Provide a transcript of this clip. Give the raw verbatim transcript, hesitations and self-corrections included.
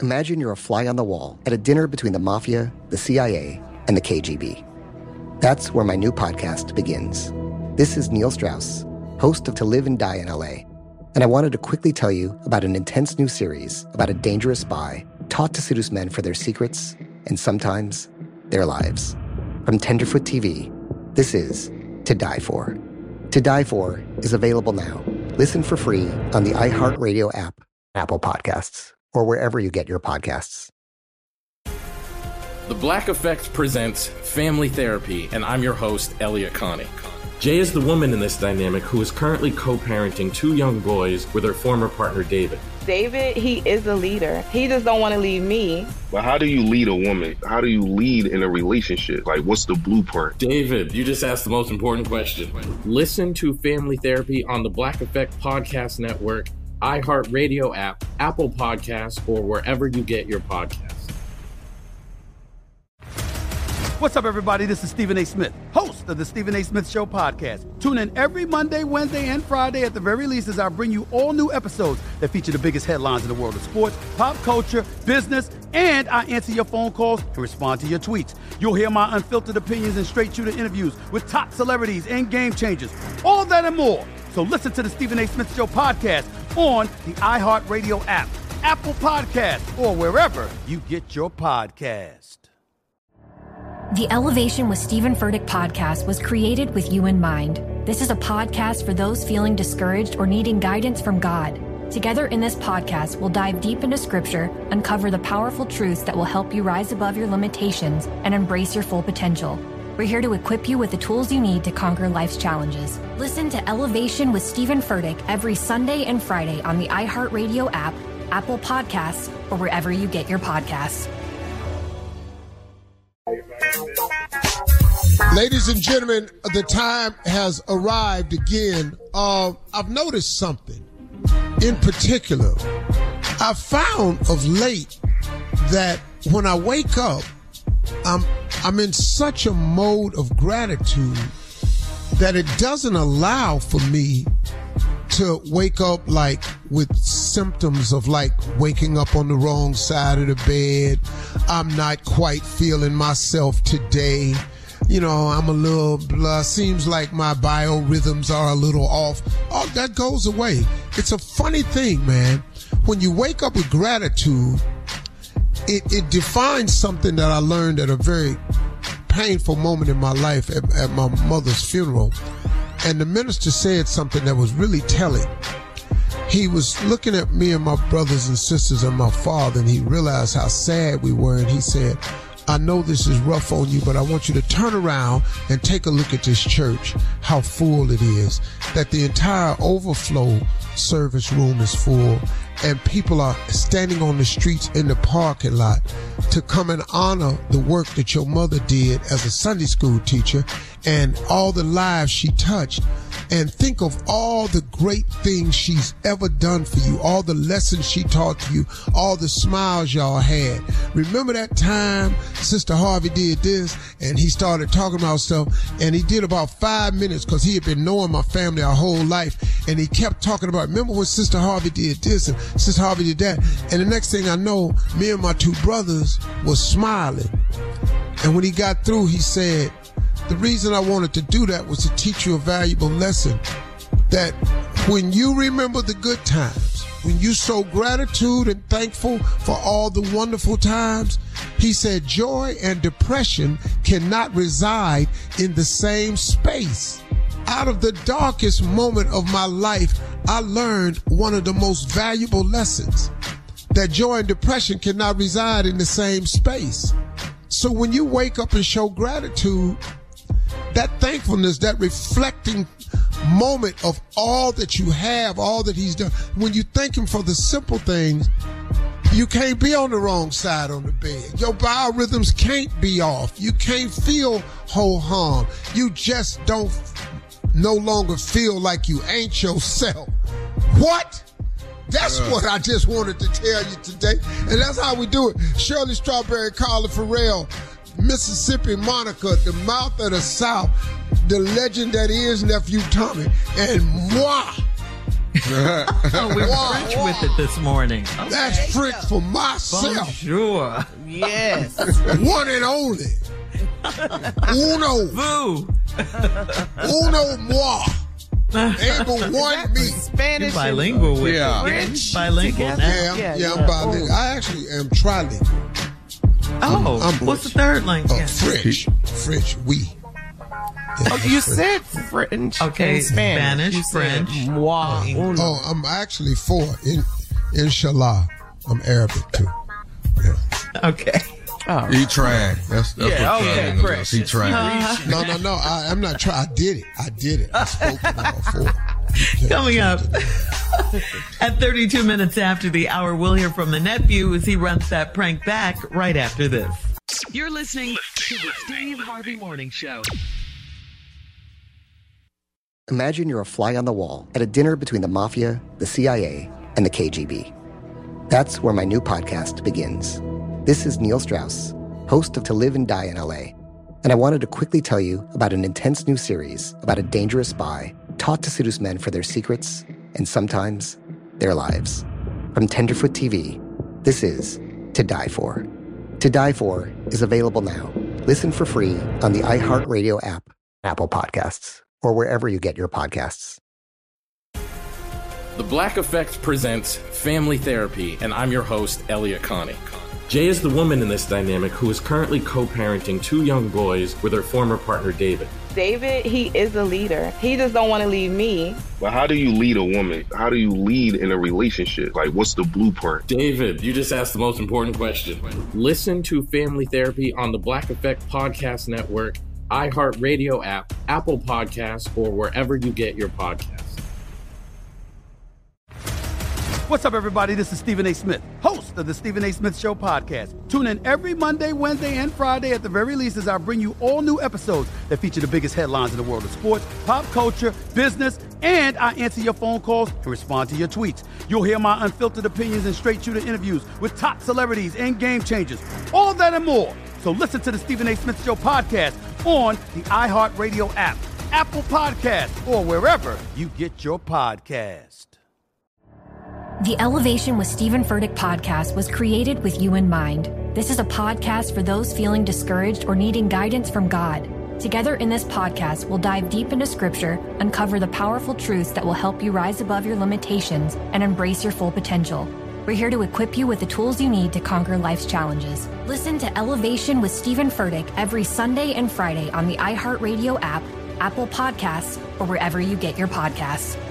Imagine you're a fly on the wall at a dinner between the mafia, the C I A, and the K G B. That's where my new podcast begins. This is Neil Strauss, host of To Live and Die in L A, and I wanted to quickly tell you about an intense new series about a dangerous spy taught to seduce men for their secrets and sometimes their lives. From Tenderfoot T V, this is To Die For. To Die For is available now. Listen for free on the iHeartRadio app, Apple Podcasts, or wherever you get your podcasts. The Black Effect presents Family Therapy, and I'm your host, Elliot Connie. Jay is the woman in this dynamic who is currently co-parenting two young boys with her former partner, David. David, he is a leader. He just don't want to leave me. But how do you lead a woman? How do you lead in a relationship? Like, what's the blueprint? David, you just asked the most important question. Listen to Family Therapy on the Black Effect Podcast Network, iHeartRadio app, Apple Podcasts, or wherever you get your podcasts. What's up, everybody? This is Stephen A. Smith, host of the Stephen A. Smith Show podcast. Tune in every Monday, Wednesday, and Friday at the very least as I bring you all new episodes that feature the biggest headlines in the world of sports, pop culture, business, and I answer your phone calls and respond to your tweets. You'll hear my unfiltered opinions and straight-shooter interviews with top celebrities and game changers. All that and more. So listen to the Stephen A. Smith Show podcast on the iHeartRadio app, Apple Podcasts, or wherever you get your podcast. The Elevation with Stephen Furtick podcast was created with you in mind. This is a podcast for those feeling discouraged or needing guidance from God. Together in this podcast, we'll dive deep into Scripture, uncover the powerful truths that will help you rise above your limitations and embrace your full potential. We're here to equip you with the tools you need to conquer life's challenges. Listen to Elevation with Stephen Furtick every Sunday and Friday on the iHeartRadio app, Apple Podcasts, or wherever you get your podcasts. Ladies and gentlemen, the time has arrived again. Uh, I've noticed something in particular. I found of late that when I wake up, I'm, I'm in such a mode of gratitude that it doesn't allow for me to wake up like with symptoms of like waking up on the wrong side of the bed. I'm not quite feeling myself today. You know, I'm a little blah. Seems like my biorhythms are a little off. All that goes away. It's a funny thing, man. When you wake up with gratitude, it, it defines something that I learned at a very painful moment in my life at, at my mother's funeral. And the minister said something that was really telling. He was looking at me and my brothers and sisters and my father, and he realized how sad we were. And he said, I know this is rough on you, but I want you to turn around and take a look at this church, how full it is, that the entire overflow service room is full, and people are standing on the streets in the parking lot to come and honor the work that your mother did as a Sunday school teacher and all the lives she touched. And think of all the great things she's ever done for you, all the lessons she taught to you, all the smiles y'all had. Remember that time Sister Harvey did this and he started talking about stuff, and he did about five minutes because he had been knowing my family our whole life, and he kept talking about, remember when Sister Harvey did this and Sister Harvey did that. And the next thing I know, me and my two brothers was smiling. And when he got through, he said, the reason I wanted to do that was to teach you a valuable lesson, that when you remember the good times, when you show gratitude and thankful for all the wonderful times, he said joy and depression cannot reside in the same space. Out of the darkest moment of my life, I learned one of the most valuable lessons, that joy and depression cannot reside in the same space. So when you wake up and show gratitude, that thankfulness, that reflecting moment of all that you have, all that he's done, when you thank him for the simple things, you can't be on the wrong side on the bed. Your biorhythms can't be off. You can't feel ho-hum. You just don't no longer feel like you ain't yourself. What? That's uh. what I just wanted to tell you today. And that's how we do it. Shirley Strawberry, Carla Farrell, Mississippi Monica, the mouth of the South, the legend that is Nephew Tommy, and moi. Oh, we were Wow, French wow. with it this morning. Okay. That's French for myself. Bonjour. Yes. One and only. Uno. Boo. Uno moi. Able one me. Spanish. You're bilingual with Yeah. it. French Bilingual together. now. Yeah, I'm, Yeah, yeah, yeah. I'm bilingual. I actually am trilingual. Oh, I'm what's the British. third language? Uh, French. French, oui. Oh, you said French Okay, and Spanish. Spanish, You said French. moi, uno. Oh, I'm actually four. In, inshallah. I'm Arabic too. Yeah. Okay. Oh. He tried. That's, that's Yeah, what okay, trying is. He precious. tried. No, no, no. I, I'm not trying. I did it. I did it. I spoke it all four. Coming up at thirty-two minutes after the hour, we'll hear from the nephew as he runs that prank back right after this. You're listening to the Steve Harvey Morning Show. Imagine you're a fly on the wall at a dinner between the mafia, the C I A, and the K G B. That's where my new podcast begins. This is Neil Strauss, host of To Live and Die in L A, and I wanted to quickly tell you about an intense new series about a dangerous spy taught to seduce men for their secrets and sometimes their lives. From Tenderfoot T V, this is To Die For. To Die For is available now. Listen for free on the iHeartRadio app, Apple Podcasts, or wherever you get your podcasts. The Black Effect presents Family Therapy, and I'm your host, Elliot Connie. Jay is the woman in this dynamic who is currently co-parenting two young boys with her former partner, David. David, he is a leader. He just don't want to leave me. But how do you lead a woman? How do you lead in a relationship? Like, what's the blueprint? David, you just asked the most important question. Listen to Family Therapy on the Black Effect Podcast Network, iHeartRadio app, Apple Podcasts, or wherever you get your podcasts. What's up, everybody? This is Stephen A. Smith, host of the Stephen A. Smith Show podcast. Tune in every Monday, Wednesday, and Friday at the very least as I bring you all new episodes that feature the biggest headlines in the world of sports, pop culture, business, and I answer your phone calls and respond to your tweets. You'll hear my unfiltered opinions and straight-shooter interviews with top celebrities and game changers. All of that and more. So listen to the Stephen A. Smith Show podcast on the iHeartRadio app, Apple Podcasts, or wherever you get your podcast. The Elevation with Stephen Furtick podcast was created with you in mind. This is a podcast for those feeling discouraged or needing guidance from God. Together in this podcast, we'll dive deep into scripture, uncover the powerful truths that will help you rise above your limitations and embrace your full potential. We're here to equip you with the tools you need to conquer life's challenges. Listen to Elevation with Stephen Furtick every Sunday and Friday on the iHeartRadio app, Apple Podcasts, or wherever you get your podcasts.